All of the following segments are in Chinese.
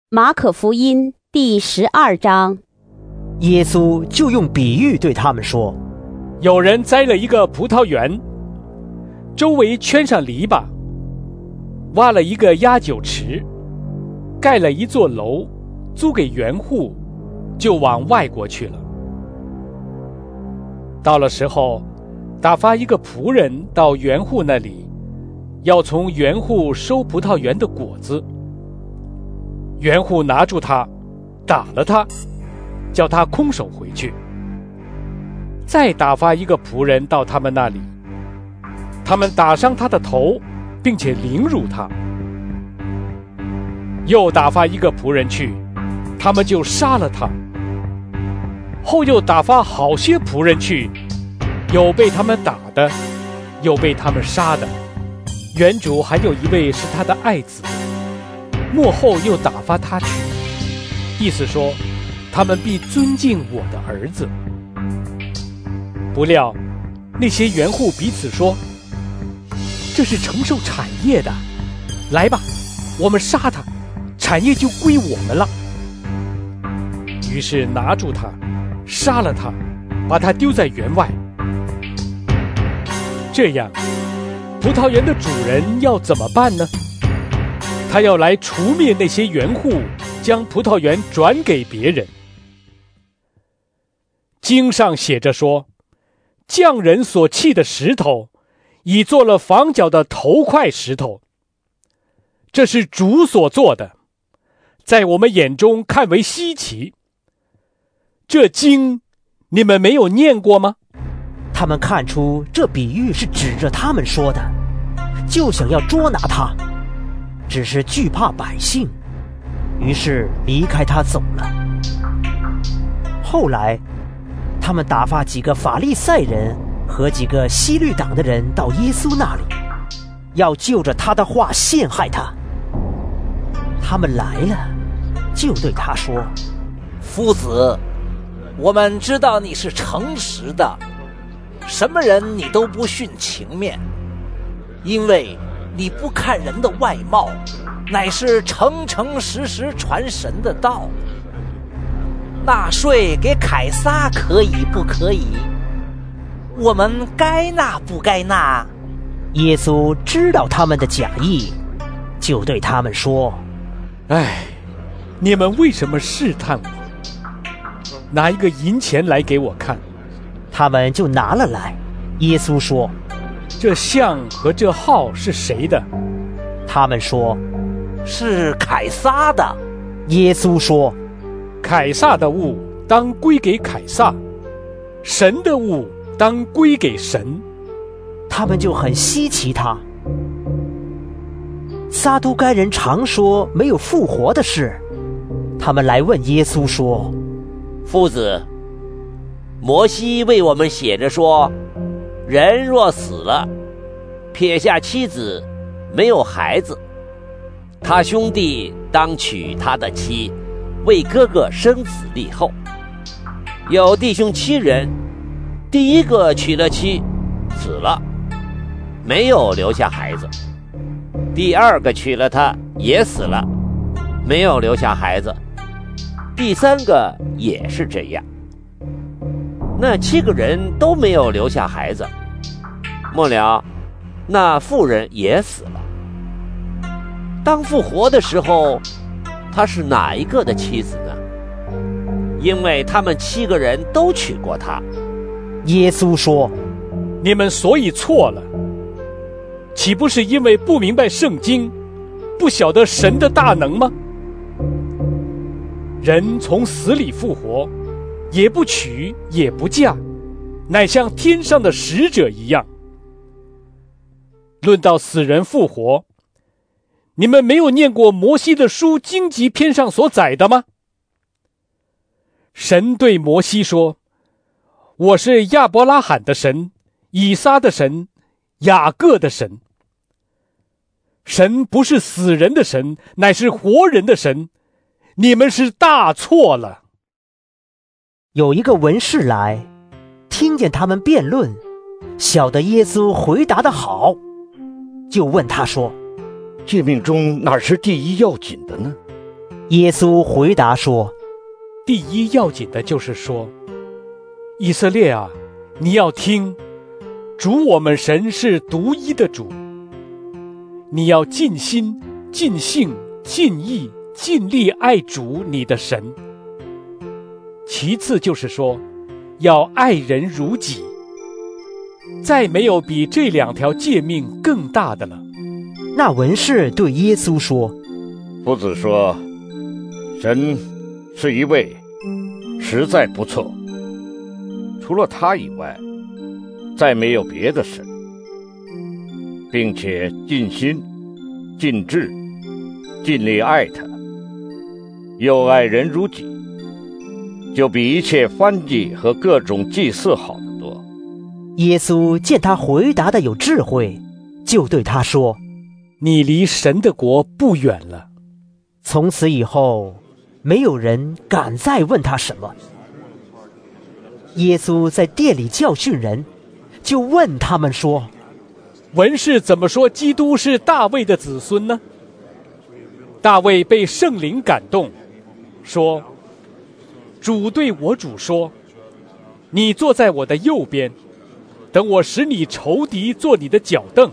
马可福音第12章。 耶稣就用比喻对他们说： 有人栽了一个葡萄园，周围圈上篱笆，挖了一个压酒池，盖了一座楼，租给园户，就往外国去了。到了时候，打发一个仆人到园户那里，要从园户收葡萄园的果子。园户拿住他，打了他，叫他空手回去。再打发一个仆人到他们那里，他们打伤他的头，并且凌辱他。又打发一个仆人去，他们就杀了他。后又打发好些仆人去，有被他们打的，有被他们杀的。园主还有一位是他的爱子，末后又打发他去，意思说他们必尊敬我的儿子。不料那些园户彼此说：这是承受产业的，来吧，我们杀他，产业就归我们了。于是拿住他，杀了他，把他丢在园外。这样葡萄园的主人要怎么办呢？他要来除灭那些园户，将葡萄园转给别人。经上写着说，匠人所砌的石头，已做了房角的头块石头。这是主所做的，在我们眼中看为稀奇。这经你们没有念过吗？ 他们看出这比喻是指着他们说的，就想要捉拿他，只是惧怕百姓，于是离开他走了。后来他们打发几个法利赛人和几个希律党的人到耶稣那里，要就着他的话陷害他。他们来了，就对他说： 夫子，我们知道你是诚实的，什么人你都不徇情面，因为你不看人的外貌，乃是诚诚实实传神的道。纳税给凯撒可以不可以？我们该纳不该纳？ 耶稣知道他们的假意，就对他们说： 你们为什么试探我？拿一个银钱来给我看。 他们就拿了来。耶稣说： 这像和这号是谁的？ 他们说： 是凯撒的。 耶稣说： 凯撒的物当归给凯撒，神的物当归给神。 他们就很稀奇他。撒都该人常说没有复活的事，他们来问耶稣说： 夫子，摩西为我们写着说，人若死了，撇下妻子，没有孩子，他兄弟当娶他的妻，为哥哥生子立后。有弟兄7人，第一个娶了妻，死了，没有留下孩子；第二个娶了她，也死了，没有留下孩子；第三个也是这样。那7个人都没有留下孩子。末了，那妇人也死了。当复活的时候，她是哪一个的妻子呢？因为他们7个人都娶过她。 耶稣说： 你们所以错了，岂不是因为不明白圣经，不晓得神的大能吗？人从死里复活，也不娶也不嫁，乃像天上的使者一样。论到死人复活，你们没有念过摩西的书荆棘篇上所载的吗？神对摩西说：我是亚伯拉罕的神，以撒的神，雅各的神。神不是死人的神，乃是活人的神，你们是大错了。 有一个文士来，听见他们辩论，晓得耶稣回答得好，就问他说： 诫命中哪是第一要紧的呢？ 耶稣回答说： 第一要紧的就是说，以色列啊，你要听，主我们神是独一的主。你要尽心、尽性、尽意、尽力爱主你的神。其次就是说，要爱人如己。再没有比这2条诫命更大的了。 那文士对耶稣说： 夫子说，神是一位，实在不错，除了他以外，再没有别的神，并且尽心、尽智、尽力爱他，又爱人如己，就比一切燔祭和各种祭祀好得多。 耶稣见他回答的有智慧，就对他说： 你离神的国不远了。 从此以后，没有人敢再问他什么。耶稣在殿里教训人，就问他们说： 文士怎么说基督是大卫的子孙呢？大卫被圣灵感动，说：主对我主说，你坐在我的右边，等我使你仇敌做你的脚凳。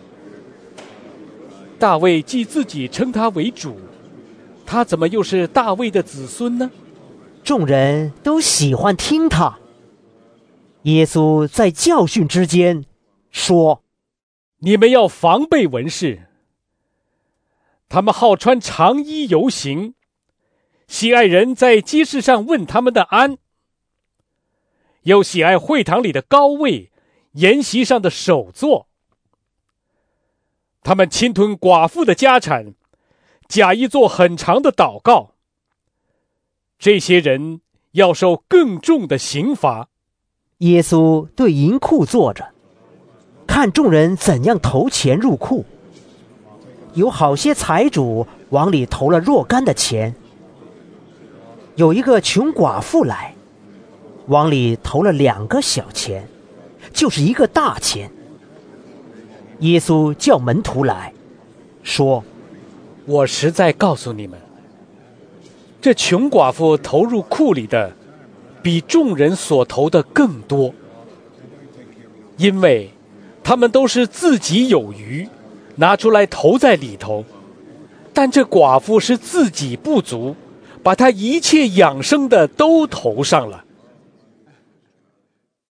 大卫既自己称他为主，他怎么又是大卫的子孙呢？ 众人都喜欢听他。耶稣在教训之间说： 你们要防备文士，他们好穿长衣游行，喜爱人在街市上问他们的安，又喜爱会堂里的高位，筵席上的首座。他们侵吞寡妇的家产，假意做很长的祷告。这些人要受更重的刑罚。 耶稣对银库坐着，看众人怎样投钱入库。有好些财主往里投了若干的钱。有一个穷寡妇来，往里投了2个小钱，就是1个大钱。耶稣叫门徒来，说： 我实在告诉你们，这穷寡妇投入库里的，比众人所投的更多，因为他们都是自己有余，拿出来投在里头，但这寡妇是自己不足，把她一切养生的都投上了。